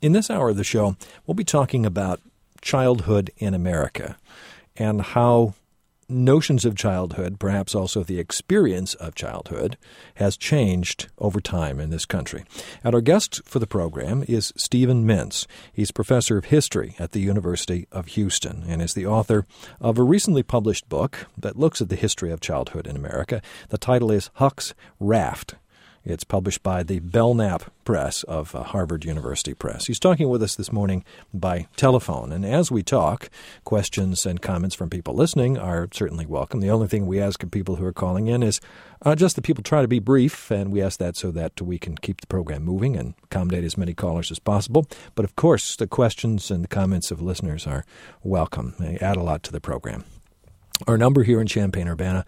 In this hour of the show, we'll be talking about childhood in America and how notions of childhood, perhaps also the experience of childhood, has changed over time in this country. And our guest for the program is Stephen Mintz. He's professor of history at the University of Houston and is the author of a recently published book that looks at the history of childhood in America. The title is Huck's Raft. It's published by the Belknap Press of Harvard University Press. He's talking with us this morning by telephone. And as we talk, questions and comments from people listening are certainly welcome. The only thing we ask of people who are calling in is just that people try to be brief, and we ask that so that we can keep the program moving and accommodate as many callers as possible. But of course, the questions and the comments of listeners are welcome. They add a lot to the program. Our number here in Champaign-Urbana,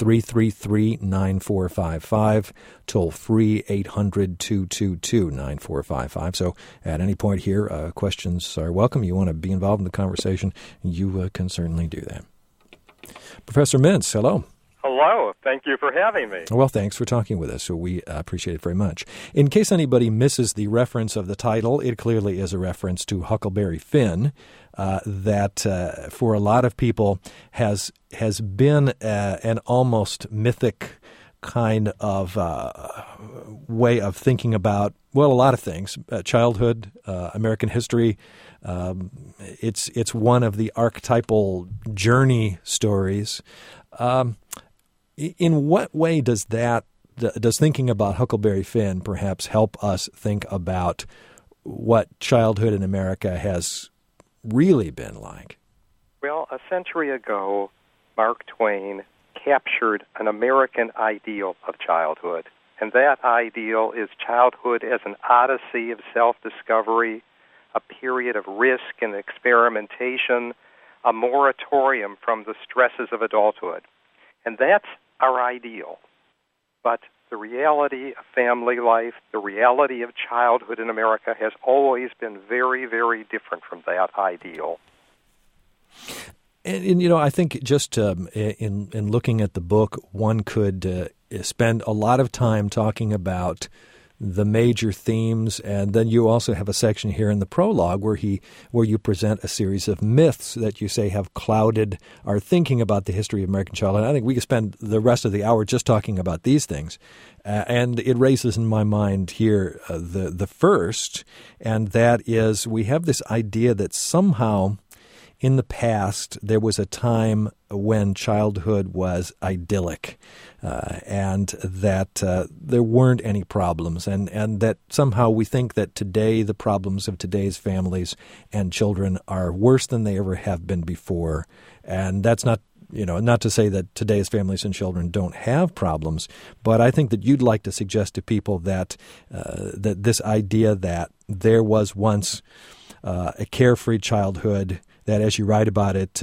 333-9455, toll-free 800-222-9455. So at any point here, questions are welcome. You want to be involved in the conversation, you can certainly do that. Professor Mintz, hello. Hello. Thank you for having me. Well, thanks for talking with us. So we appreciate it very much. In case anybody misses the reference of the title, it clearly is a reference to Huckleberry Finn. That for a lot of people has been an almost mythic kind of way of thinking about, well, a lot of things. Childhood, American history. It's one of the archetypal journey stories. In what way does thinking about Huckleberry Finn perhaps help us think about what childhood in America has really been like? Well, a century ago, Mark Twain captured an American ideal of childhood, and that ideal is childhood as an odyssey of self-discovery, a period of risk and experimentation, a moratorium from the stresses of adulthood. And that's our ideal. But the reality of family life, the reality of childhood in America has always been very, very different from that ideal. And I think just in looking at the book, one could spend a lot of time talking about the major themes, and then you also have a section here in the prologue where you present a series of myths that you say have clouded our thinking about the history of American childhood. I think we could spend the rest of the hour just talking about these things, and it raises in my mind here the first, and that is we have this idea that somehow in the past there was a time when childhood was idyllic, and that there weren't any problems, and that somehow we think that today the problems of today's families and children are worse than they ever have been before. And that's not to say that today's families and children don't have problems, but I think that you'd like to suggest to people that that this idea that there was once a carefree childhood, that as you write about it,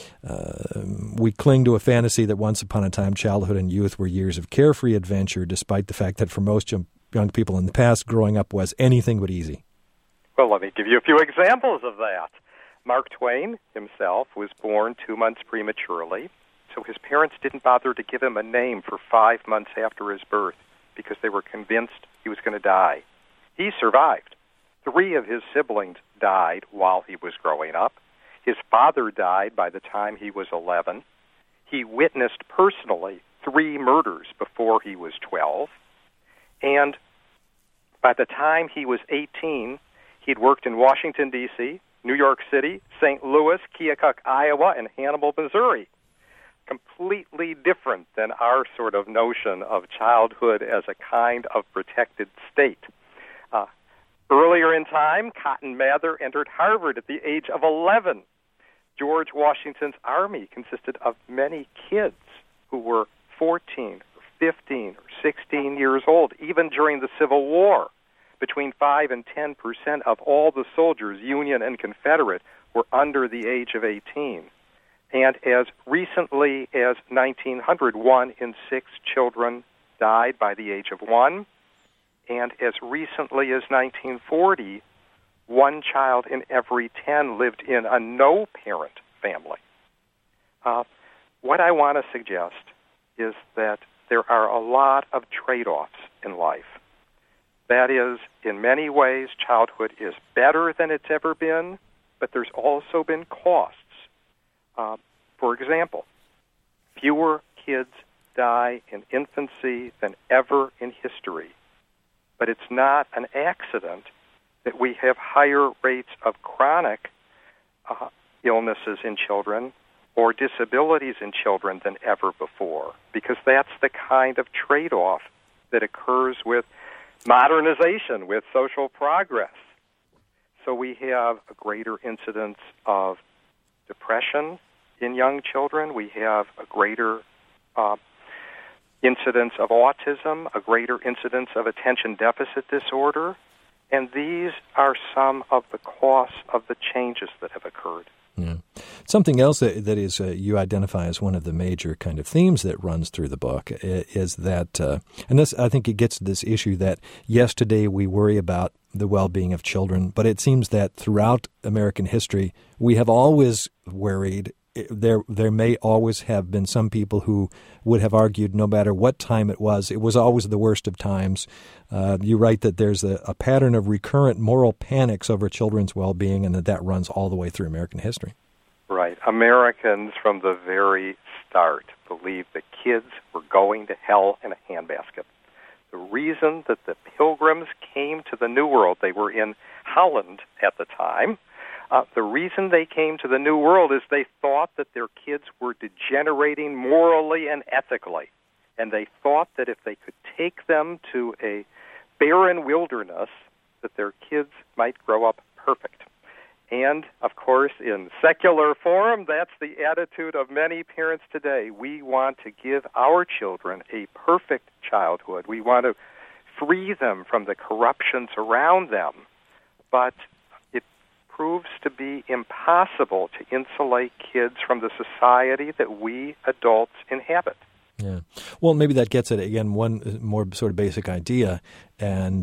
we cling to a fantasy that once upon a time childhood and youth were years of carefree adventure, despite the fact that for most young people in the past, growing up was anything but easy. Well, let me give you a few examples of that. Mark Twain himself was born 2 months prematurely, so his parents didn't bother to give him a name for 5 months after his birth because they were convinced he was going to die. He survived. 3 of his siblings died while he was growing up. His father died by the time he was 11. He witnessed personally 3 murders before he was 12. And by the time he was 18, he'd worked in Washington, D.C., New York City, St. Louis, Keokuk, Iowa, and Hannibal, Missouri. Completely different than our sort of notion of childhood as a kind of protected state. Earlier in time, Cotton Mather entered Harvard at the age of 11. George Washington's army consisted of many kids who were 14 or 15 or 16 years old, even during the Civil War. Between 5 and 10% of all the soldiers, Union and Confederate, were under the age of 18. And as recently as 1900, 1 in 6 children died by the age of 1. And as recently as 1940, 1 child in every 10 lived in a no-parent family. What I want to suggest is that there are a lot of trade-offs in life. That is, in many ways, childhood is better than it's ever been, but there's also been costs. For example, fewer kids die in infancy than ever in history. But it's not an accident that we have higher rates of chronic illnesses in children or disabilities in children than ever before, because that's the kind of trade-off that occurs with modernization, with social progress. So we have a greater incidence of depression in young children. We have a greater incidence of autism, a greater incidence of attention deficit disorder, and these are some of the costs of the changes that have occurred. Yeah. Something else that is you identify as one of the major kind of themes that runs through the book is that, and this, I think it gets to this issue that, yes, today we worry about the well-being of children, but it seems that throughout American history, we have always worried. There may always have been some people who would have argued no matter what time it was always the worst of times. You write that there's a pattern of recurrent moral panics over children's well-being and that runs all the way through American history. Right. Americans from the very start believed that kids were going to hell in a handbasket. The reason that the Pilgrims came to the New World, they were in Holland at the time, the reason they came to the New World is they thought that their kids were degenerating morally and ethically. And they thought that if they could take them to a barren wilderness, that their kids might grow up perfect. And, of course, in secular form, that's the attitude of many parents today. We want to give our children a perfect childhood. We want to free them from the corruptions around them. But proves to be impossible to insulate kids from the society that we adults inhabit. Yeah. Well, maybe that gets at, again, one more sort of basic idea, and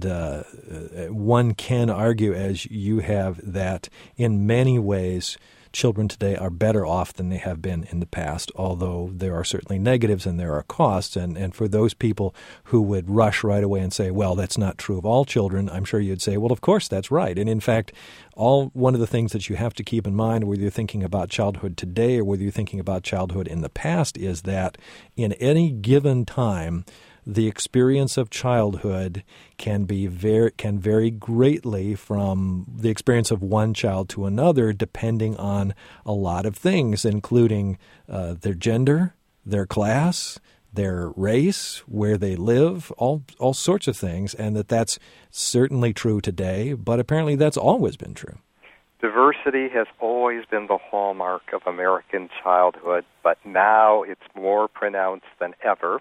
one can argue, as you have, that in many ways children today are better off than they have been in the past, although there are certainly negatives and there are costs. And for those people who would rush right away and say, well, that's not true of all children, I'm sure you'd say, well, of course that's right. And in fact, one of the things that you have to keep in mind, whether you're thinking about childhood today or whether you're thinking about childhood in the past, is that in any given time, the experience of childhood can vary greatly from the experience of one child to another, depending on a lot of things, including their gender, their class, their race, where they live, all sorts of things, and that's certainly true today, but apparently that's always been true. Diversity has always been the hallmark of American childhood, but now it's more pronounced than ever.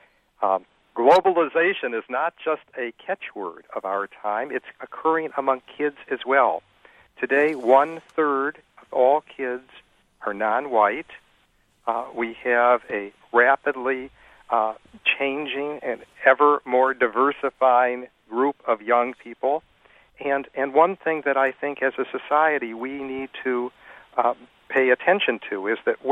Globalization is not just a catchword of our time. It's occurring among kids as well. Today, 1/3 of all kids are non-white. We have a rapidly changing and ever more diversifying group of young people. And one thing that I think as a society we need to pay attention to is that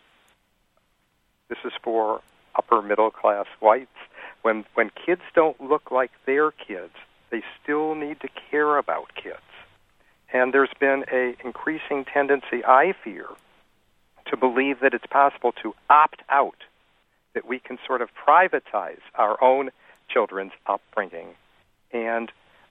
this is for upper middle class whites, when kids don't look like their kids, they still need to care about kids. And there's been an increasing tendency, I fear, to believe that it's possible to opt out, that we can sort of privatize our own children's upbringing and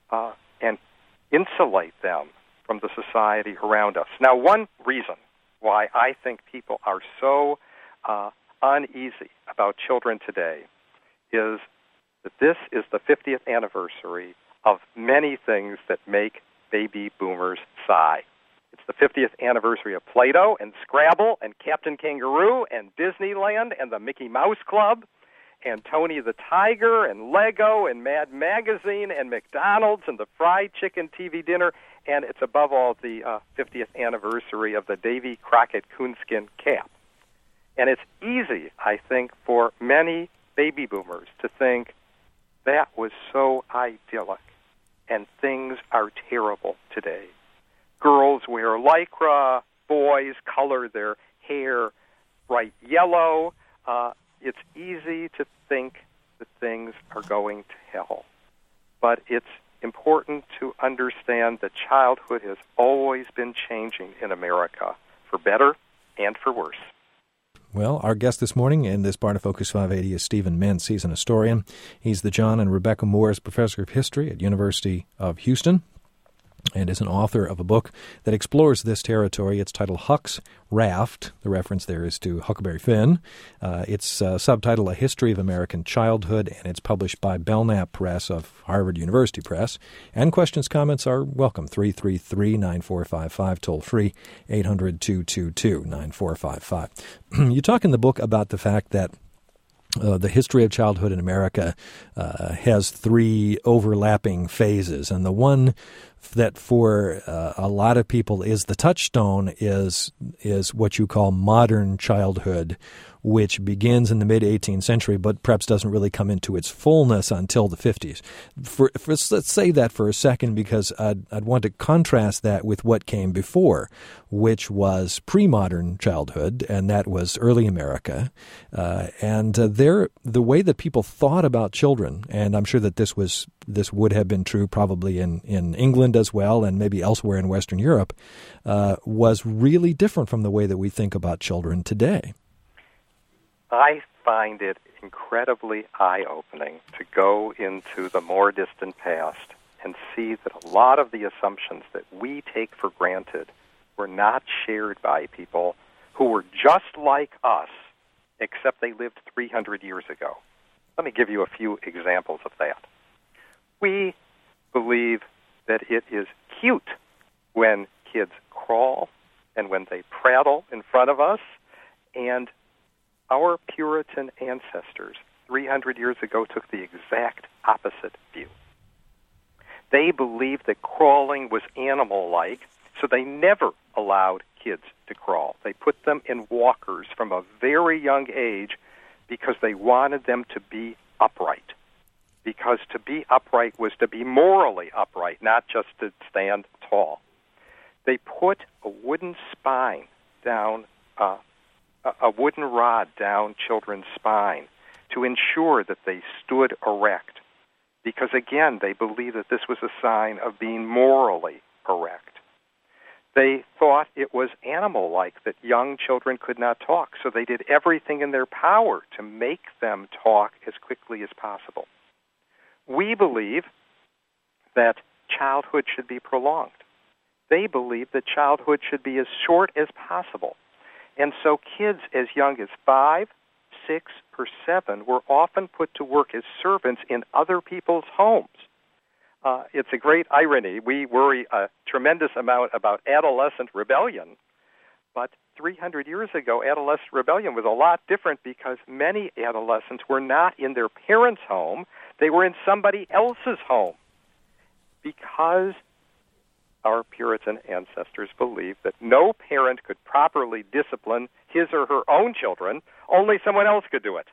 insulate them from the society around us. Now, one reason why I think people are so uneasy about children today is that this is the 50th anniversary of many things that make baby boomers sigh. It's the 50th anniversary of Play-Doh and Scrabble and Captain Kangaroo and Disneyland and the Mickey Mouse Club and Tony the Tiger and Lego and Mad Magazine and McDonald's and the fried chicken TV dinner, and it's above all the 50th anniversary of the Davy Crockett coonskin cap. And it's easy, I think, for many baby boomers to think that was so idyllic, and things are terrible today. Girls wear Lycra, boys color their hair bright yellow. It's easy to think that things are going to hell. But it's important to understand that childhood has always been changing in America, for better and for worse. Well, our guest this morning in this part of Focus 580 is Stephen Mintz. He's an historian. He's the John and Rebecca Moores Professor of History at University of Houston, and is an author of a book that explores this territory. It's titled Huck's Raft. The reference there is to Huckleberry Finn. It's subtitled A History of American Childhood, and it's published by Belknap Press of Harvard University Press. And questions, comments are welcome. 333-9455, toll free, 800-222-9455. You talk in the book about the fact that the history of childhood in America has three overlapping phases, and the one that for a lot of people is the touchstone is what you call modern childhood, which begins in the mid-18th century, but perhaps doesn't really come into its fullness until the 50s. Let's say that for a second, because I'd want to contrast that with what came before, which was pre-modern childhood, and that was early America. The way that people thought about children, and I'm sure that this would have been true probably in England as well, and maybe elsewhere in Western Europe, was really different from the way that we think about children today. I find it incredibly eye-opening to go into the more distant past and see that a lot of the assumptions that we take for granted were not shared by people who were just like us, except they lived 300 years ago. Let me give you a few examples of that. We believe that it is cute when kids crawl and when they prattle in front of us, and our Puritan ancestors 300 years ago took the exact opposite view. They believed that crawling was animal-like, so they never allowed kids to crawl. They put them in walkers from a very young age because they wanted them to be upright. Because to be upright was to be morally upright, not just to stand tall. They put a wooden spine down a wooden rod down children's spine to ensure that they stood erect, because, again, they believed that this was a sign of being morally erect. They thought it was animal-like that young children could not talk, so they did everything in their power to make them talk as quickly as possible. We believe that childhood should be prolonged. They believe that childhood should be as short as possible. And so kids as young as 5, 6, or 7 were often put to work as servants in other people's homes. It's a great irony. We worry a tremendous amount about adolescent rebellion, but 300 years ago, adolescent rebellion was a lot different because many adolescents were not in their parents' home. They were in somebody else's home, because our Puritan ancestors believed that no parent could properly discipline his or her own children. Only someone else could do it.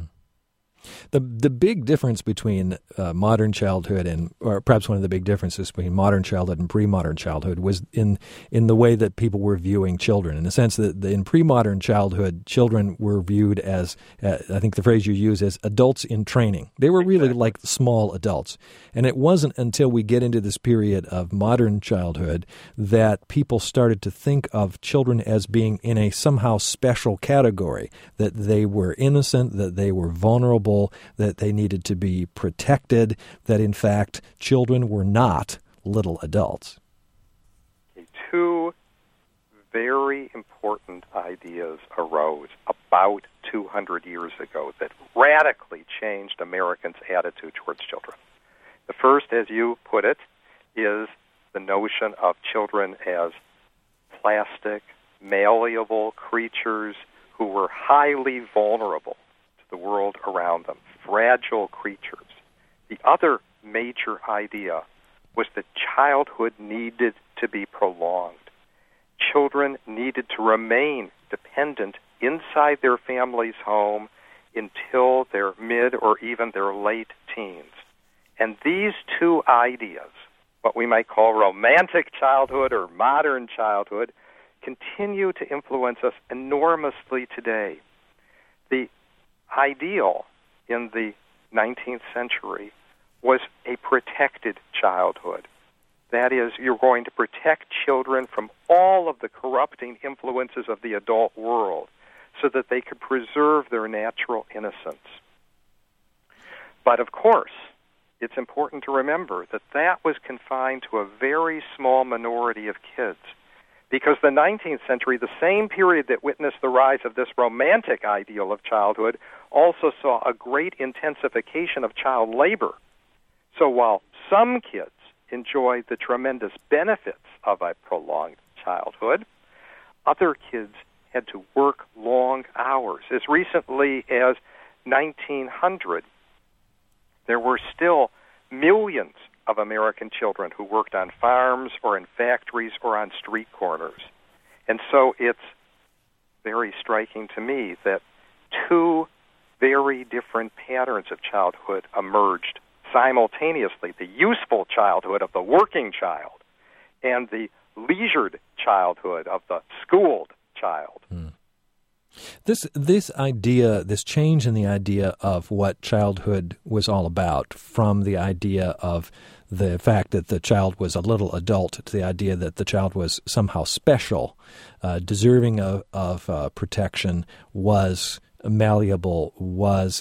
The big difference between modern childhood or perhaps one of the big differences between modern childhood and pre-modern childhood was in the way that people were viewing children, in the sense that in pre-modern childhood, children were viewed as, I think the phrase you use is adults in training. They were really like small adults. And it wasn't until we get into this period of modern childhood that people started to think of children as being in a somehow special category, that they were innocent, that they were vulnerable, that they needed to be protected, that in fact children were not little adults. Two very important ideas arose about 200 years ago that radically changed Americans' attitude towards children. The first, as you put it, is the notion of children as plastic, malleable creatures who were highly vulnerable to the world around them, fragile creatures. The other major idea was that childhood needed to be prolonged. Children needed to remain dependent inside their family's home until their mid or even their late teens. And these two ideas, what we might call romantic childhood or modern childhood, continue to influence us enormously today. The ideal in the 19th century was a protected childhood. That is, you're going to protect children from all of the corrupting influences of the adult world so that they could preserve their natural innocence. But of course, it's important to remember that that was confined to a very small minority of kids, because the 19th century, the same period that witnessed the rise of this romantic ideal of childhood, also saw a great intensification of child labor. So while some kids enjoyed the tremendous benefits of a prolonged childhood, other kids had to work long hours. As recently as 1900, there were still millions of American children who worked on farms or in factories or on street corners. And so it's very striking to me that two very different patterns of childhood emerged simultaneously: the useful childhood of the working child and the leisured childhood of the schooled child. This idea, this change in the idea of what childhood was all about, from the idea of the fact that the child was a little adult to the idea that the child was somehow special, deserving of protection, was malleable, was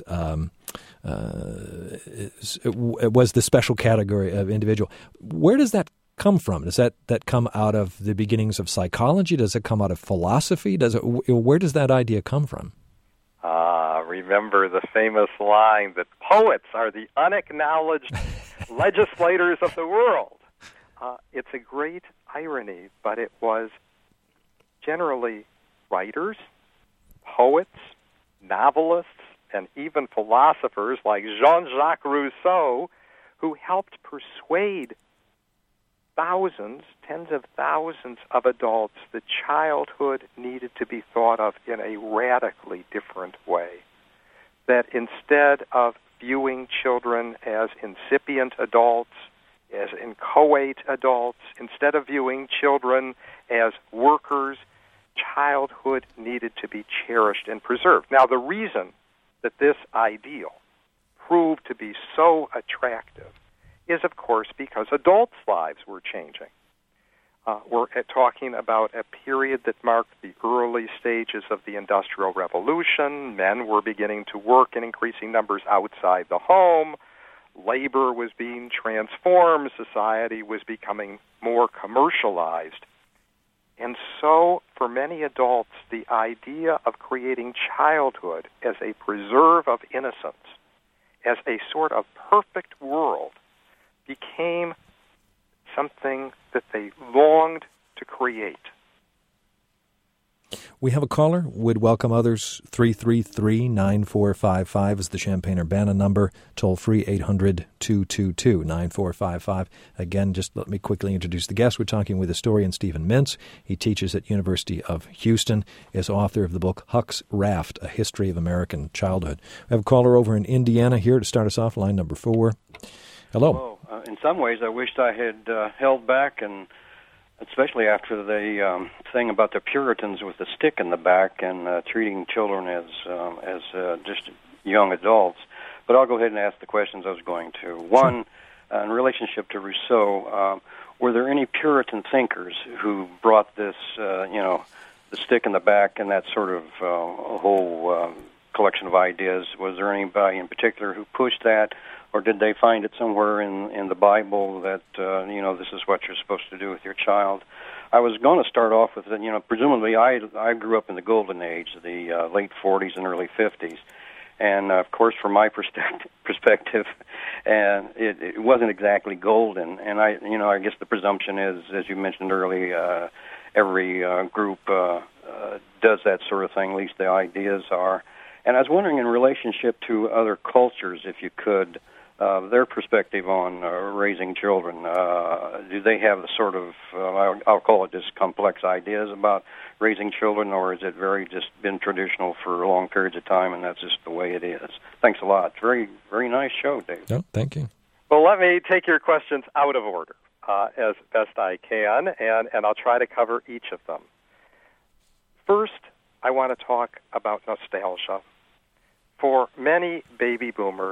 the special category of individual. Where does that come from? Does that come out of the beginnings of psychology? Does it come out of philosophy? Where does that idea come from? Remember the famous line that poets are the unacknowledged legislators of the world. It's a great irony, but it was generally writers, poets, novelists, and even philosophers like Jean-Jacques Rousseau who helped persuade thousands, tens of thousands of adults that childhood needed to be thought of in a radically different way. That instead of viewing children as incipient adults, as inchoate adults, instead of viewing children as workers, childhood needed to be cherished and preserved. Now, the reason that this ideal proved to be so attractive is, of course, because adults' lives were changing. We're talking about a period that marked the early stages of the Industrial Revolution. Men were beginning to work in increasing numbers outside the home. Labor was being transformed. Society was becoming more commercialized. And so, for many adults, the idea of creating childhood as a preserve of innocence, as a sort of perfect world, became something that they longed to create. We have a caller. Would welcome others. 333-9455 is the Champaign-Urbana number. Toll free 800-222-9455. Again, just let me quickly introduce the guest. We're talking with historian Stephen Mintz. He teaches at University of Houston, is author of the book Huck's Raft, A History of American Childhood. We have a caller over in Indiana here to start us off, line number 4. Hello. In some ways, I wished I had held back, and especially after the thing about the Puritans with the stick in the back and treating children as just young adults. But I'll go ahead and ask the questions I was going to. One, in relationship to Rousseau, were there any Puritan thinkers who brought this, the stick in the back and that sort of a whole collection of ideas? Was there anybody in particular who pushed that? Or did they find it somewhere in the Bible that, this is what you're supposed to do with your child? I was going to start off with, presumably I grew up in the golden age, the late 40s and early 50s. And, of course, from my perspective, and it wasn't exactly golden. And, I guess the presumption is, as you mentioned earlier, every group does that sort of thing, at least the ideas are. And I was wondering, in relationship to other cultures, if you could, their perspective on raising children. Do they have the sort of, I'll call it just complex ideas about raising children, or is it very just been traditional for long periods of time, and that's just the way it is? Thanks a lot. Very, very nice show, Dave. Oh, thank you. Well, let me take your questions out of order as best I can, and I'll try to cover each of them. First, I want to talk about nostalgia. For many baby boomers,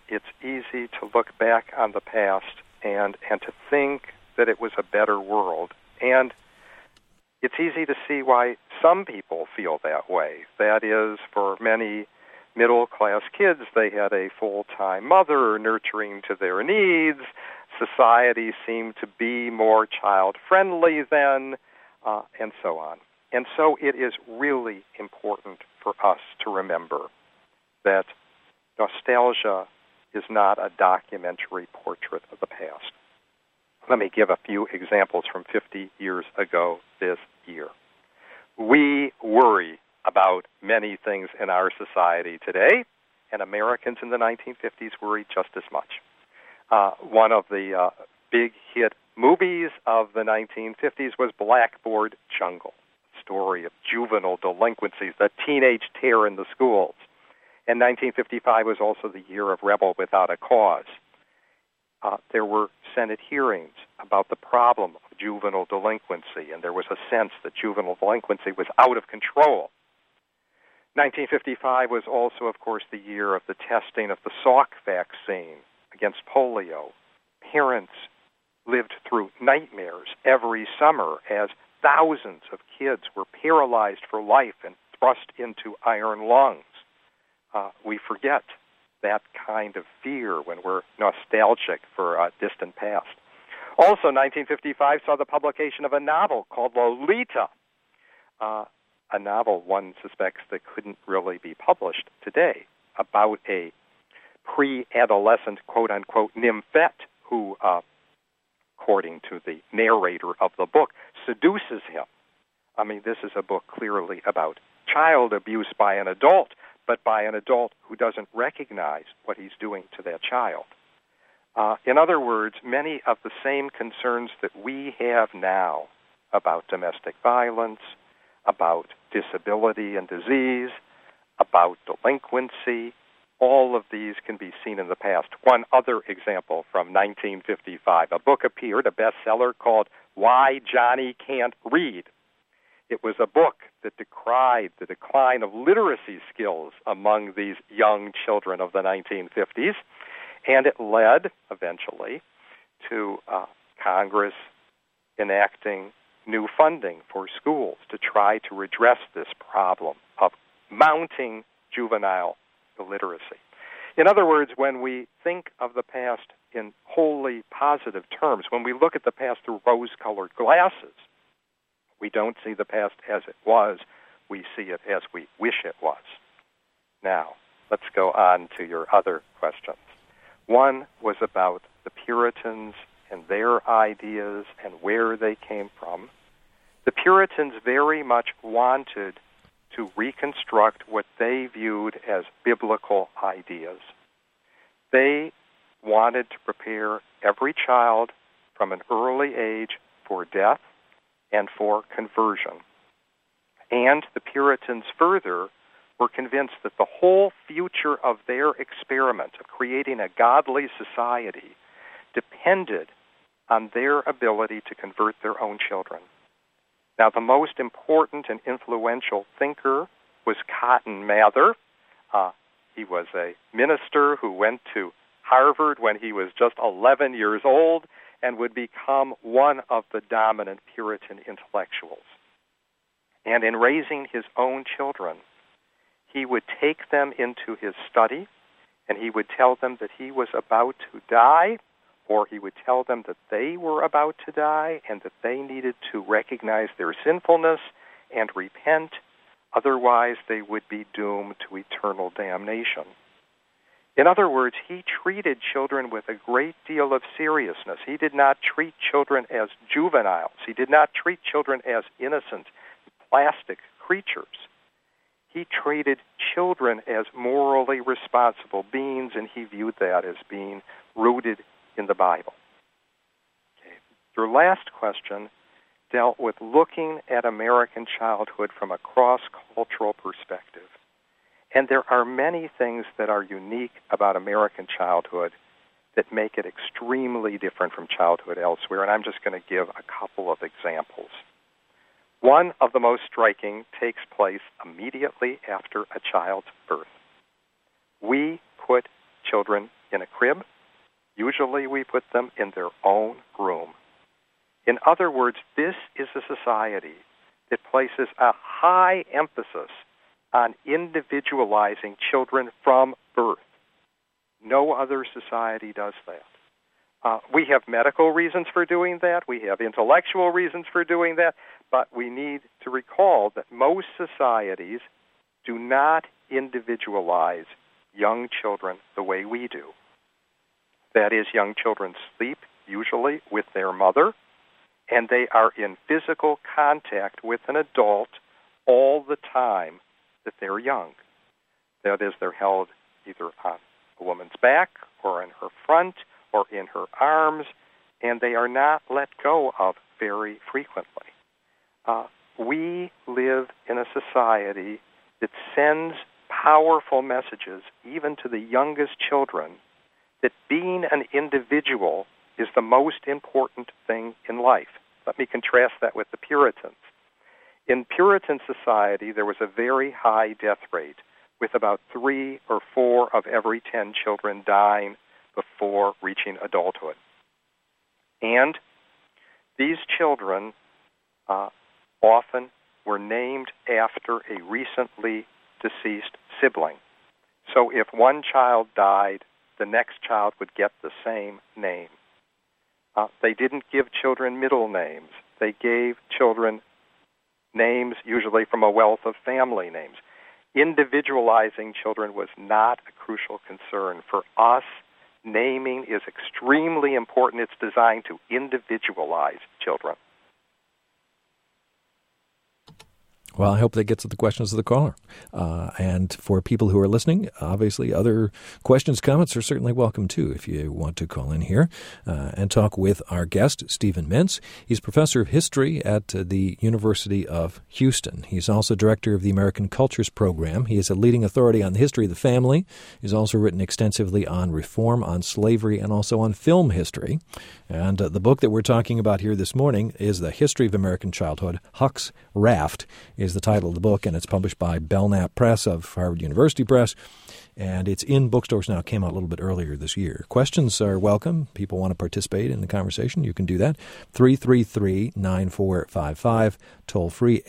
it's easy to look back on the past and to think that it was a better world. And it's easy to see why some people feel that way. That is, for many middle-class kids, they had a full-time mother nurturing to their needs. Society seemed to be more child-friendly then, and so on. And so it is really important for us to remember that nostalgia is not a documentary portrait of the past. Let me give a few examples from 50 years ago this year. We worry about many things in our society today, and Americans in the 1950s worried just as much. One of the big hit movies of the 1950s was Blackboard Jungle, a story of juvenile delinquencies, the teenage terror in the schools. And 1955 was also the year of Rebel Without a Cause. There were Senate hearings about the problem of juvenile delinquency, and there was a sense that juvenile delinquency was out of control. 1955 was also, of course, the year of the testing of the Salk vaccine against polio. Parents lived through nightmares every summer as thousands of kids were paralyzed for life and thrust into iron lungs. We forget that kind of fear when we're nostalgic for a distant past. Also, 1955 saw the publication of a novel called Lolita, a novel one suspects that couldn't really be published today, about a pre-adolescent, quote-unquote, nymphette who, according to the narrator of the book, seduces him. I mean, this is a book clearly about child abuse by an adult, but by an adult who doesn't recognize what he's doing to that child. In other words, many of the same concerns that we have now about domestic violence, about disability and disease, about delinquency, all of these can be seen in the past. One other example from 1955, a book appeared, a bestseller called Why Johnny Can't Read. It was a book that decried the decline of literacy skills among these young children of the 1950s, and it led, eventually, to Congress enacting new funding for schools to try to redress this problem of mounting juvenile illiteracy. In other words, when we think of the past in wholly positive terms, when we look at the past through rose-colored glasses, we don't see the past as it was, we see it as we wish it was. Now, let's go on to your other questions. One was about the Puritans and their ideas and where they came from. The Puritans very much wanted to reconstruct what they viewed as biblical ideas. They wanted to prepare every child from an early age for death and for conversion. And the Puritans further were convinced that the whole future of their experiment of creating a godly society depended on their ability to convert their own children. Now, the most important and influential thinker was Cotton Mather. He was a minister who went to Harvard when he was just 11 years old and would become one of the dominant Puritan intellectuals. And in raising his own children, he would take them into his study, and he would tell them that he was about to die, or he would tell them that they were about to die and that they needed to recognize their sinfulness and repent, otherwise they would be doomed to eternal damnation. In other words, he treated children with a great deal of seriousness. He did not treat children as juveniles. He did not treat children as innocent, plastic creatures. He treated children as morally responsible beings, and he viewed that as being rooted in the Bible. Okay. Your last question dealt with looking at American childhood from a cross-cultural perspective. And there are many things that are unique about American childhood that make it extremely different from childhood elsewhere, and I'm just going to give a couple of examples. One of the most striking takes place immediately after a child's birth. We put children in a crib. Usually we put them in their own room. In other words, this is a society that places a high emphasis on individualizing children from birth. No other society does that. We have medical reasons for doing that. We have intellectual reasons for doing that. But we need to recall that most societies do not individualize young children the way we do. That is, young children sleep usually with their mother, and they are in physical contact with an adult all the time that they're young. That is, they're held either on a woman's back or in her front or in her arms, and they are not let go of very frequently. We live in a society that sends powerful messages, even to the youngest children, that being an individual is the most important thing in life. Let me contrast that with the Puritans. In Puritan society, there was a very high death rate, with about 3 or 4 of every 10 children dying before reaching adulthood. And these children often were named after a recently deceased sibling. So if one child died, the next child would get the same name. They didn't give children middle names. They gave children names usually from a wealth of family names. Individualizing children was not a crucial concern. For us, naming is extremely important. It's designed to individualize children. Well, I hope that gets at the questions of the caller. And for people who are listening, obviously other questions, comments are certainly welcome too if you want to call in here and talk with our guest, Stephen Mintz. He's professor of history at the University of Houston. He's also director of the American Cultures Program. He is a leading authority on the history of the family. He's also written extensively on reform, on slavery, and also on film history. And the book that we're talking about here this morning is The History of American Childhood. Huck's Raft is the title of the book, and it's published by Belknap Press of Harvard University Press, and it's in bookstores now. It came out a little bit earlier this year. Questions are welcome. People want to participate in the conversation. You can do that. 333-9455, toll-free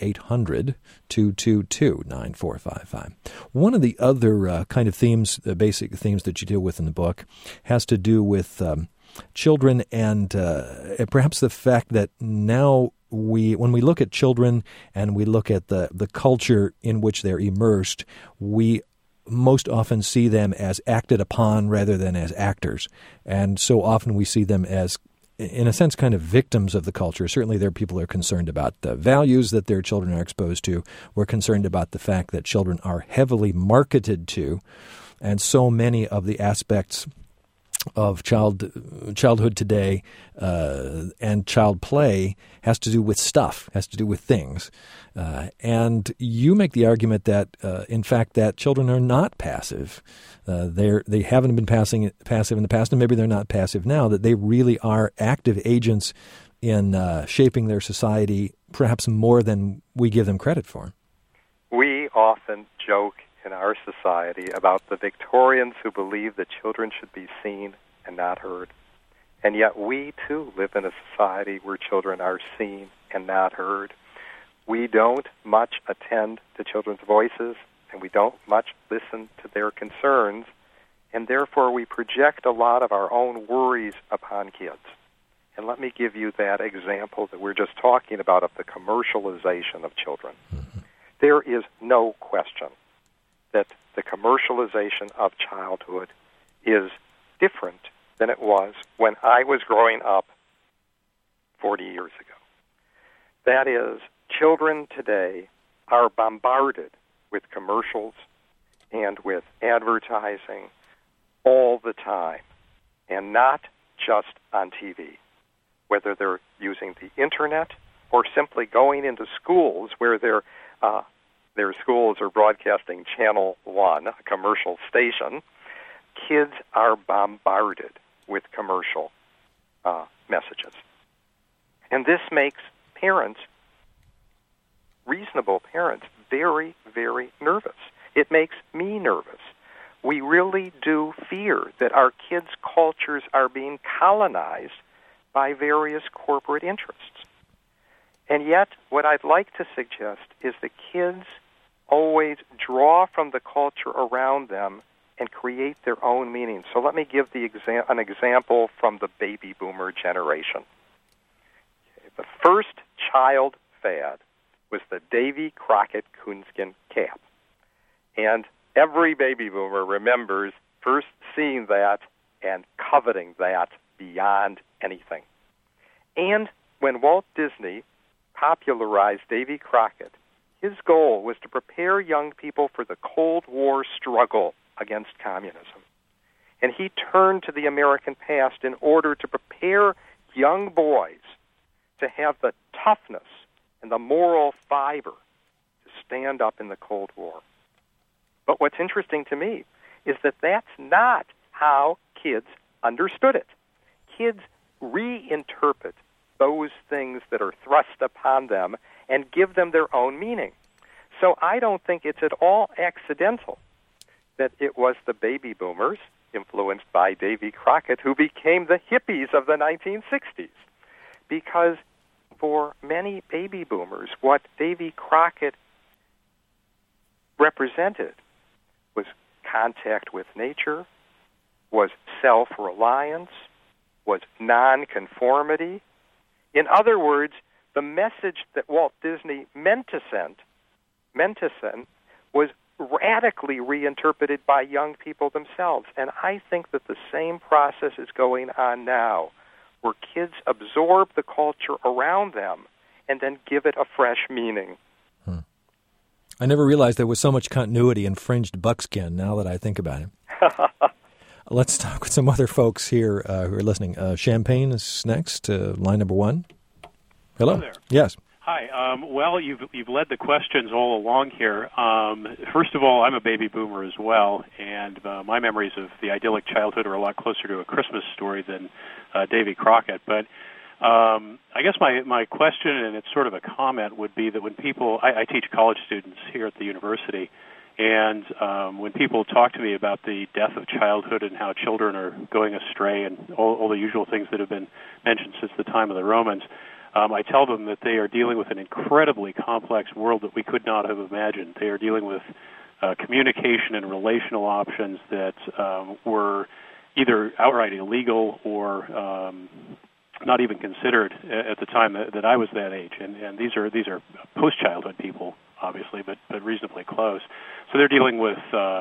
800-222-9455. One of the other kind of themes, basic themes that you deal with in the book has to do with children and perhaps the fact that now when we look at children and we look at the culture in which they're immersed, we most often see them as acted upon rather than as actors. And so often we see them as, in a sense, kind of victims of the culture. Certainly there are people who are concerned about the values that their children are exposed to. We're concerned about the fact that children are heavily marketed to, and so many of the aspects of childhood today and child play has to do with stuff, has to do with things. And you make the argument that, in fact, that children are not passive. They haven't been passive in the past, and maybe they're not passive now, that they really are active agents in shaping their society, perhaps more than we give them credit for. We often joke in our society about the Victorians who believe that children should be seen and not heard. And yet we, too, live in a society where children are seen and not heard. We don't much attend to children's voices, and we don't much listen to their concerns, and therefore we project a lot of our own worries upon kids. And let me give you that example that we're just talking about of the commercialization of children. Mm-hmm. There is no question that the commercialization of childhood is different than it was when I was growing up 40 years ago. That is, children today are bombarded with commercials and with advertising all the time, and not just on TV. Whether they're using the Internet or simply going into schools where their schools are broadcasting Channel 1, a commercial station, kids are bombarded with commercial messages. And this makes parents, reasonable parents, very, very nervous. It makes me nervous we really do fear that our kids' cultures are being colonized by various corporate interests. And yet, what I'd like to suggest is that kids always draw from the culture around them and create their own meaning. So let me give an example from the baby boomer generation. Okay, the first child fad was the Davy Crockett coonskin cap. And every baby boomer remembers first seeing that and coveting that beyond anything. And when Walt Disney popularized Davy Crockett, his goal was to prepare young people for the Cold War struggle against communism. And he turned to the American past in order to prepare young boys to have the toughness and the moral fiber to stand up in the Cold War. But what's interesting to me is that that's not how kids understood it. Kids reinterpret those things that are thrust upon them and give them their own meaning. So I don't think it's at all accidental that it was the baby boomers, influenced by Davy Crockett, who became the hippies of the 1960s. Because for many baby boomers, what Davy Crockett represented was contact with nature, was self-reliance, was nonconformity. In other words, the message that Walt Disney meant to send was radically reinterpreted by young people themselves. And I think that the same process is going on now, where kids absorb the culture around them and then give it a fresh meaning. I never realized there was so much continuity in fringed buckskin, now that I think about it. Let's talk with some other folks here who are listening. Champagne is next, line number 1. Hello. Hello there. Yes. Hi. Well, you've led the questions all along here. First of all, I'm a baby boomer as well, and my memories of the idyllic childhood are a lot closer to A Christmas Story than Davy Crockett. But I guess my question, and it's sort of a comment, would be that when people, I teach college students here at the university, and when people talk to me about the death of childhood and how children are going astray and all the usual things that have been mentioned since the time of the Romans, I tell them that they are dealing with an incredibly complex world that we could not have imagined. They are dealing with communication and relational options that were either outright illegal or not even considered at the time that I was that age. And these are post-childhood people, obviously, but reasonably close. So they're dealing with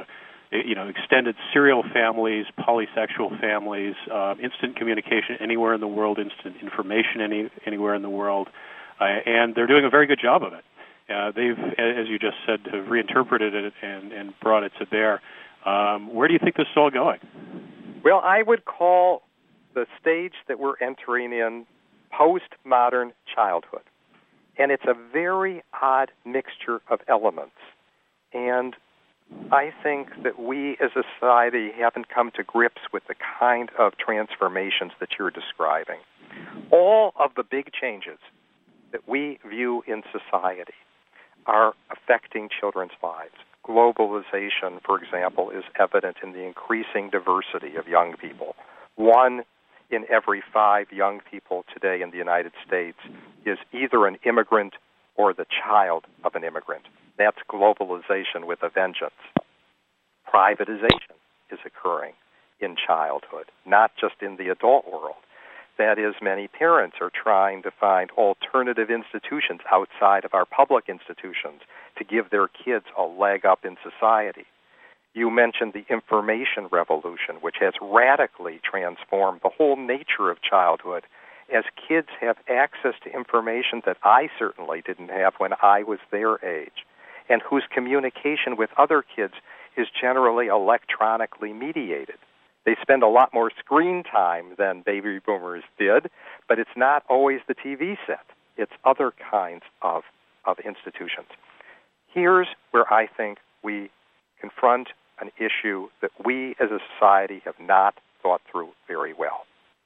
extended serial families, polysexual families, instant communication anywhere in the world, instant information anywhere in the world, and they're doing a very good job of it. They've, as you just said, have reinterpreted it and brought it to bear. Where do you think this is all going? Well, I would call the stage that we're entering in postmodern childhood. And it's a very odd mixture of elements. And I think that we as a society haven't come to grips with the kind of transformations that you're describing. All of the big changes that we view in society are affecting children's lives. Globalization, for example, is evident in the increasing diversity of young people. 1 in every 5 young people today in the United States is either an immigrant or the child of an immigrant. That's globalization with a vengeance. Privatization is occurring in childhood, not just in the adult world. That is, many parents are trying to find alternative institutions outside of our public institutions to give their kids a leg up in society. You mentioned the information revolution, which has radically transformed the whole nature of childhood, as kids have access to information that I certainly didn't have when I was their age, and whose communication with other kids is generally electronically mediated. They spend a lot more screen time than baby boomers did, but it's not always the TV set. It's other kinds of institutions. Here's where I think we confront an issue that we as a society have not thought through very well.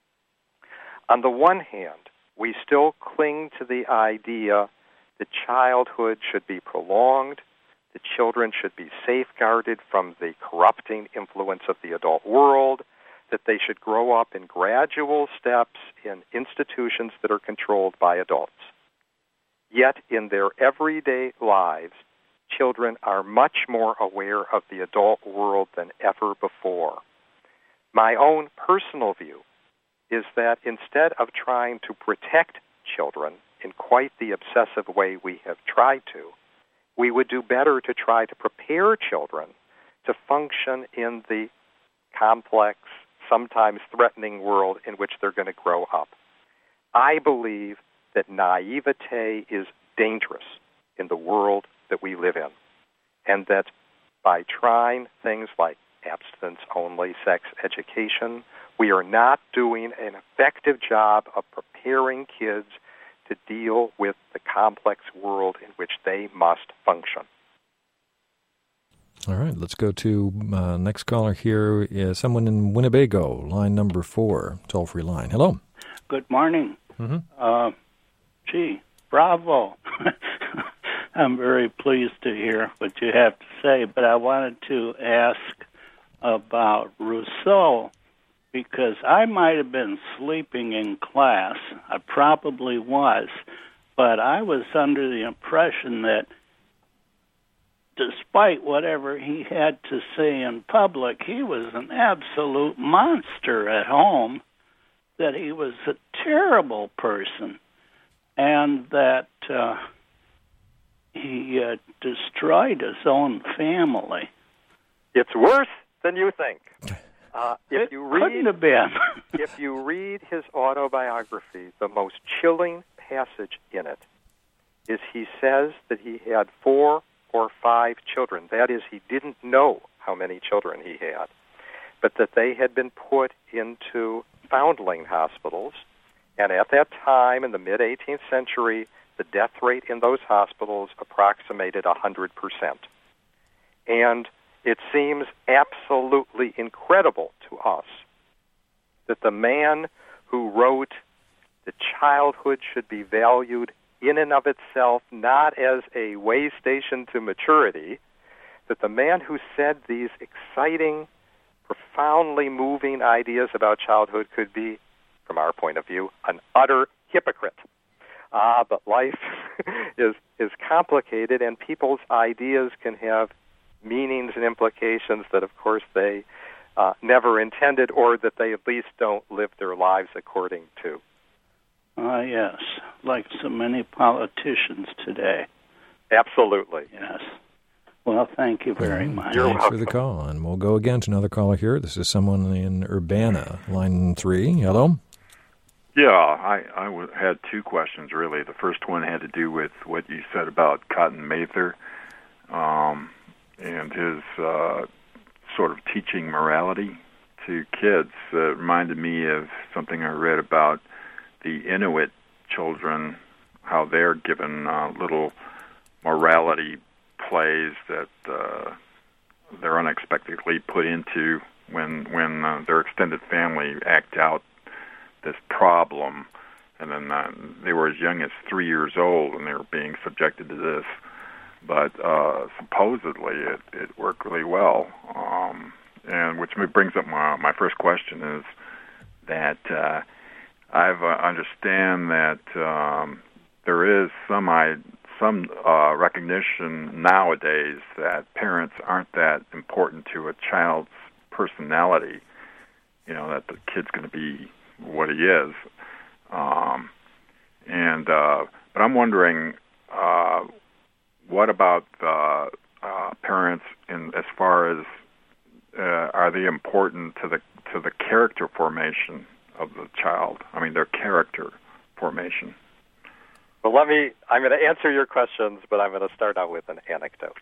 On the one hand, we still cling to the idea that childhood should be prolonged, The children should be safeguarded from the corrupting influence of the adult world, that they should grow up in gradual steps in institutions that are controlled by adults. Yet in their everyday lives, children are much more aware of the adult world than ever before. My own personal view is that instead of trying to protect children in quite the obsessive way we have tried to, we would do better to try to prepare children to function in the complex, sometimes threatening world in which they're going to grow up. I believe that naivete is dangerous in the world that we live in, and that by trying things like abstinence-only sex education, we are not doing an effective job of preparing kids to deal with the complex world in which they must function. All right, let's go to next caller here is someone in Winnebago, line number 4, toll-free line. Hello. Good morning. Bravo. I'm very pleased to hear what you have to say, but I wanted to ask about Rousseau, because I might have been sleeping in class. I probably was, but I was under the impression that despite whatever he had to say in public, he was an absolute monster at home, that he was a terrible person, and that he destroyed his own family. It's worse than you think. If you couldn't have been. If you read his autobiography, the most chilling passage in it is he says that he had 4 or 5 children. That is, he didn't know how many children he had, but that they had been put into foundling hospitals. And at that time, in the mid-18th century, the death rate in those hospitals approximated 100%. And it seems absolutely incredible to us that the man who wrote that childhood should be valued in and of itself, not as a way station to maturity, that the man who said these exciting, profoundly moving ideas about childhood could be, from our point of view, an utter hypocrite. But life is complicated, and people's ideas can have meanings and implications that, of course, they never intended, or that they at least don't live their lives according to. Yes, like so many politicians today. Absolutely. Yes. Well, thank you very much. Thanks for the call, and we'll go again to another caller here. This is someone in Urbana, line 3. Hello. Yeah, I had 2 questions, really. The first one had to do with what you said about Cotton Mather and his sort of teaching morality to kids. It reminded me of something I read about the Inuit children, how they're given little morality plays that they're unexpectedly put into when their extended family act out this problem, and then they were as young as 3 years old and they were being subjected to this. But supposedly it worked really well, and which brings up my first question is that I understand that there is some recognition nowadays that parents aren't that important to a child's personality. You know, that the kid's going to be what he is, but I'm wondering, what about parents as far as are they important to the character formation of the child? I mean, their character formation. Well, I'm going to answer your questions, but I'm going to start out with an anecdote.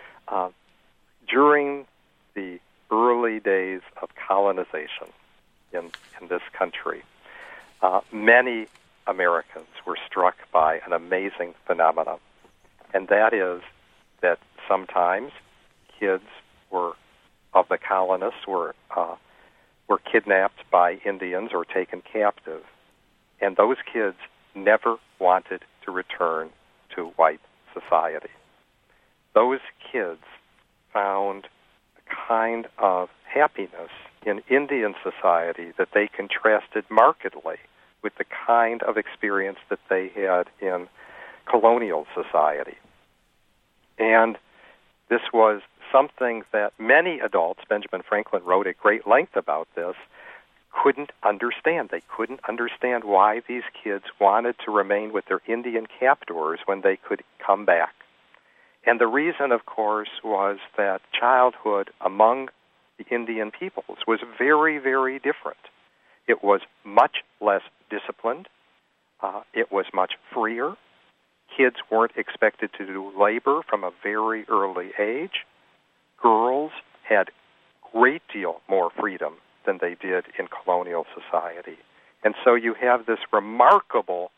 During the early days of colonization in this country, many Americans were struck by an amazing phenomenon, and that is that sometimes kids of the colonists were kidnapped by Indians or taken captive, and those kids never wanted to return to white society. those kids found a kind of happiness in Indian society that they contrasted markedly with the kind of experience that they had in colonial society. And this was something that many adults, Benjamin Franklin wrote at great length about this, couldn't understand. They couldn't understand why these kids wanted to remain with their Indian captors when they could come back. And the reason, of course, was that childhood among the Indian peoples was very, very different. It was much less disciplined. It was much freer. Kids weren't expected to do labor from a very early age. Girls had a great deal more freedom than they did in colonial society. And so you have this remarkable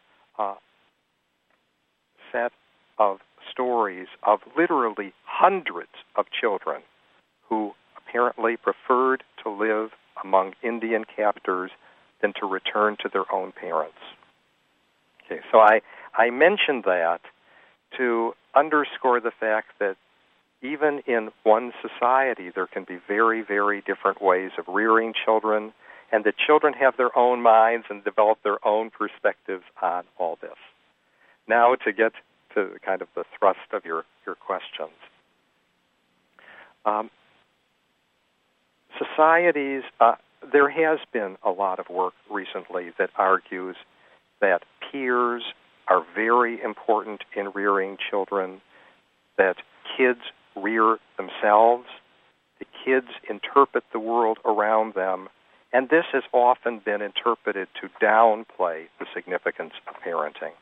set of stories of literally hundreds of children who apparently preferred to live among Indian captors than to return to their own parents. Okay, so I mentioned that to underscore the fact that even in one society, there can be very, very different ways of rearing children, and that children have their own minds and develop their own perspectives on all this. Now to get to kind of the thrust of your questions. Societies, there has been a lot of work recently that argues that peers are very important in rearing children, that kids rear themselves, the kids interpret the world around them, and this has often been interpreted to downplay the significance of parenting.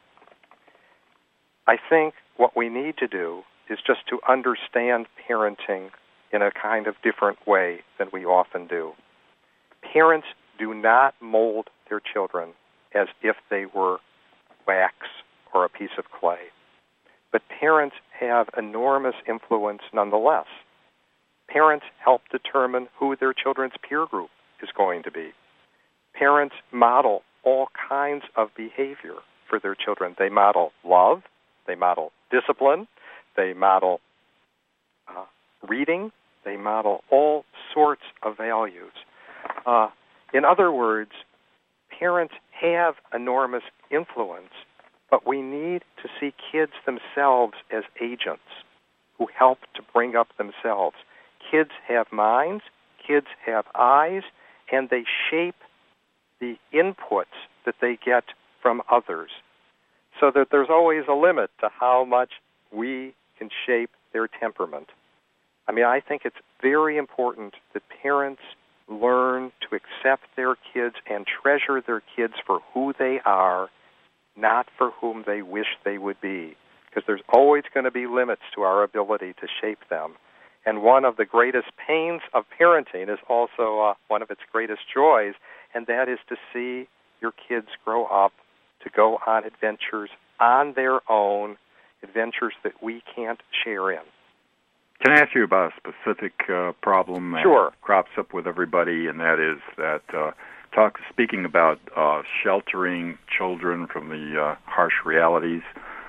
I think what we need to do is just to understand parenting in a kind of different way than we often do. Parents do not mold their children as if they were wax or a piece of clay. But parents have enormous influence nonetheless. Parents help determine who their children's peer group is going to be. Parents model all kinds of behavior for their children. They model love, they model discipline, they model reading, they model all sorts of values. In other words, parents have enormous influence, but we need to see kids themselves as agents who help to bring up themselves. Kids have minds, kids have eyes, and they shape the inputs that they get from others, so that there's always a limit to how much we can shape their temperament. I mean, I think it's very important that parents learn to accept their kids and treasure their kids for who they are, not for whom they wish they would be, because there's always going to be limits to our ability to shape them. And one of the greatest pains of parenting is also one of its greatest joys, and that is to see your kids grow up to go on adventures on their own, adventures that we can't share in. Can I ask you about a specific problem that Sure. crops up with everybody, and that is that speaking about sheltering children from the harsh realities.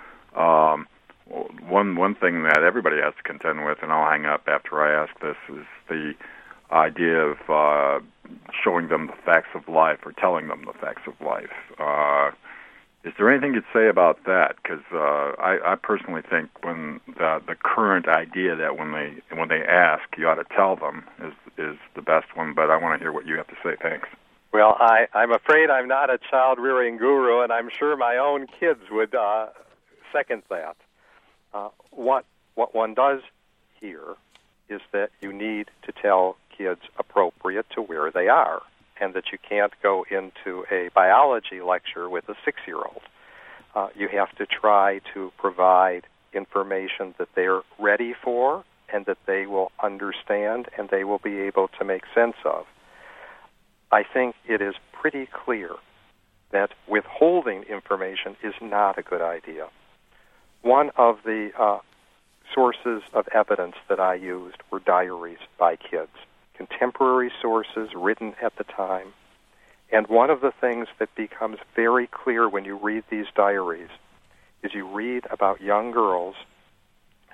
One thing that everybody has to contend with, and I'll hang up after I ask this, is the idea of showing them the facts of life or telling them the facts of life. Is there anything you'd say about that? Because I personally think when the current idea that when they ask, you ought to tell them is the best one. But I want to hear what you have to say. Thanks. Well, I'm afraid I'm not a child-rearing guru, and I'm sure my own kids would second that. What one does here is that you need to tell kids appropriate to where they are, and that you can't go into a biology lecture with a 6-year-old. You have to try to provide information that they're ready for and that they will understand and they will be able to make sense of. I think it is pretty clear that withholding information is not a good idea. One of the sources of evidence that I used were diaries by kids, contemporary sources written at the time. And one of the things that becomes very clear when you read these diaries is you read about young girls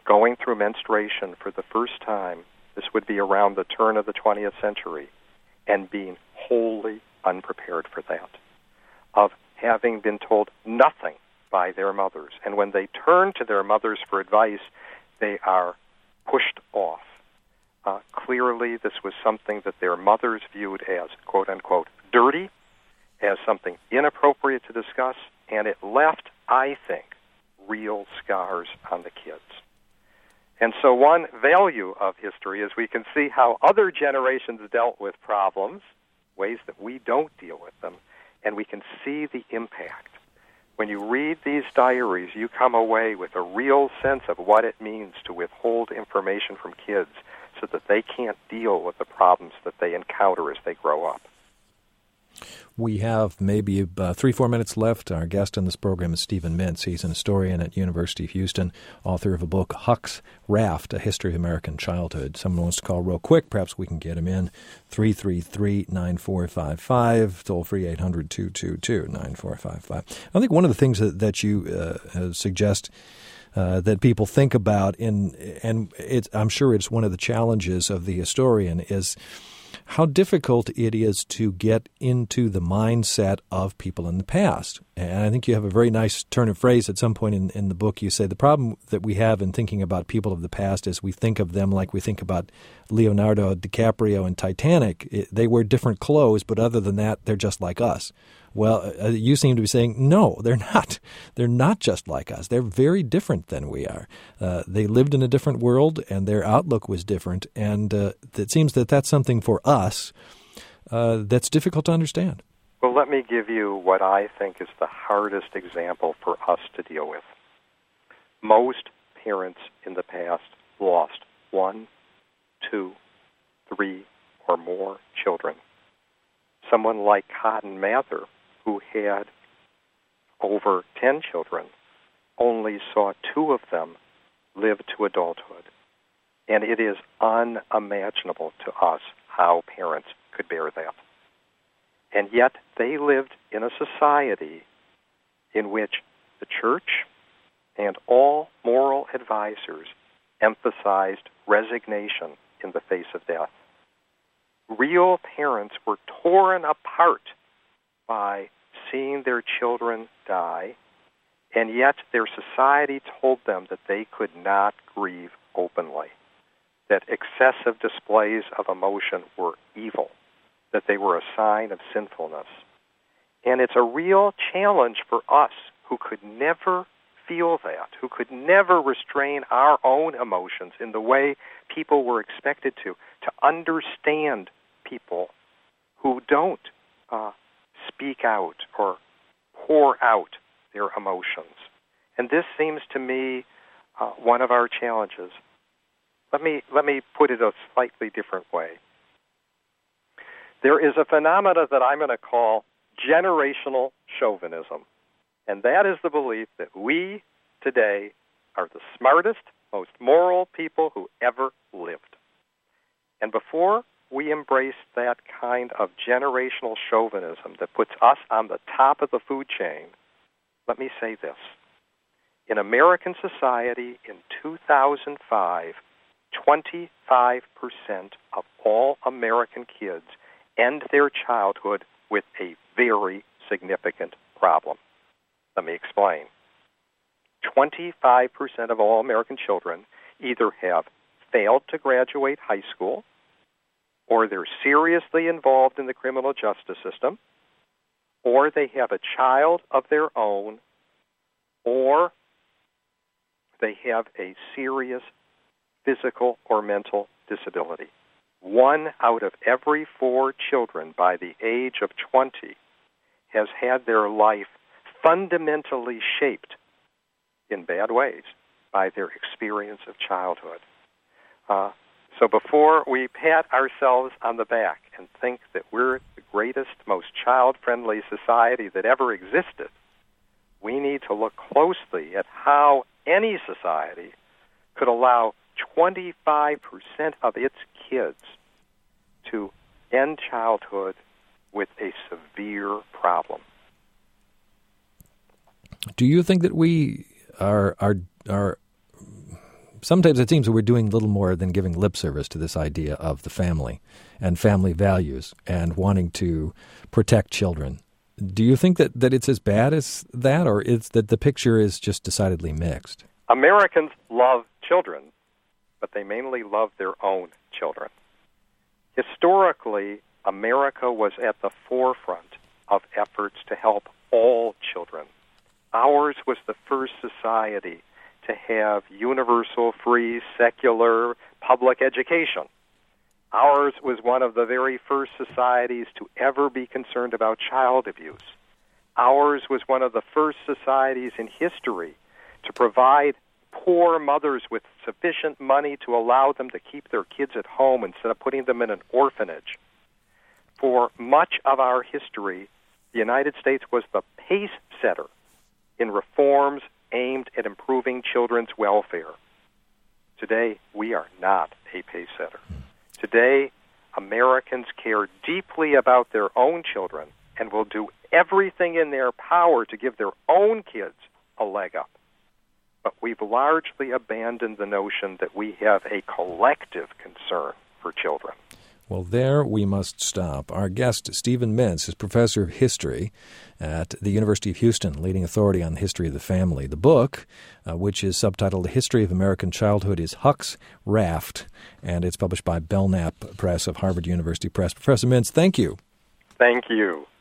going through menstruation for the first time, this would be around the turn of the 20th century, and being wholly unprepared for that, of having been told nothing by their mothers. And when they turn to their mothers for advice, they are pushed off. Clearly, this was something that their mothers viewed as, quote-unquote, dirty, as something inappropriate to discuss, and it left, I think, real scars on the kids. And so one value of history is we can see how other generations dealt with problems, ways that we don't deal with them, and we can see the impact. When you read these diaries, you come away with a real sense of what it means to withhold information from kids so that they can't deal with the problems that they encounter as they grow up. We have maybe 3-4 minutes left. Our guest on this program is Stephen Mintz. He's an historian at University of Houston, author of a book, Huck's Raft, A History of American Childhood. Someone wants to call real quick. Perhaps we can get him in. 333-9455, toll-free 800-222-9455. I think one of the things that you suggest that people think about, and I'm sure it's one of the challenges of the historian, is how difficult it is to get into the mindset of people in the past. And I think you have a very nice turn of phrase at some point in the book. You say the problem that we have in thinking about people of the past is we think of them like we think about Leonardo DiCaprio in Titanic. They wear different clothes, but other than that, they're just like us. Well, you seem to be saying, no, they're not. They're not just like us. They're very different than we are. They lived in a different world, and their outlook was different. And it seems that that's something for us that's difficult to understand. Well, let me give you what I think is the hardest example for us to deal with. Most parents in the past lost 1, 2, 3, or more children. Someone like Cotton Mather, who had over 10 children, only saw 2 of them live to adulthood. And it is unimaginable to us how parents could bear that. And yet they lived in a society in which the church and all moral advisors emphasized resignation in the face of death. Real parents were torn apart by seeing their children die, and yet their society told them that they could not grieve openly, that excessive displays of emotion were evil, that they were a sign of sinfulness. And it's a real challenge for us who could never feel that, who could never restrain our own emotions in the way people were expected to understand people who don't speak out or pour out their emotions. And this seems to me one of our challenges. Let me put it a slightly different way. There is a phenomena that I'm going to call generational chauvinism, and that is the belief that we today are the smartest, most moral people who ever lived. And before we embrace that kind of generational chauvinism that puts us on the top of the food chain, let me say this. In American society in 2005, 25% of all American kids end their childhood with a very significant problem. Let me explain. 25% of all American children either have failed to graduate high school, or they're seriously involved in the criminal justice system, or they have a child of their own, or they have a serious physical or mental disability. 1 out of every 4 children by the age of 20 has had their life fundamentally shaped in bad ways by their experience of childhood. So before we pat ourselves on the back and think that we're the greatest, most child-friendly society that ever existed, we need to look closely at how any society could allow 25% of its kids to end childhood with a severe problem. Do you think that we are sometimes it seems that we're doing little more than giving lip service to this idea of the family and family values and wanting to protect children. Do you think that it's as bad as that, or is that the picture is just decidedly mixed? Americans love children, but they mainly love their own children. Historically, America was at the forefront of efforts to help all children. Ours was the first society to have universal, free, secular, public education. Ours was one of the very first societies to ever be concerned about child abuse. Ours was one of the first societies in history to provide poor mothers with sufficient money to allow them to keep their kids at home instead of putting them in an orphanage. For much of our history, the United States was the pace setter in reforms aimed at improving children's welfare. Today, we are not a pace setter. Today, Americans care deeply about their own children and will do everything in their power to give their own kids a leg up. But we've largely abandoned the notion that we have a collective concern for children. Well, there we must stop. Our guest, Stephen Mintz, is professor of history at the University of Houston, leading authority on the history of the family. The book, which is subtitled The History of American Childhood, is Huck's Raft, and it's published by Belknap Press of Harvard University Press. Professor Mintz, thank you. Thank you.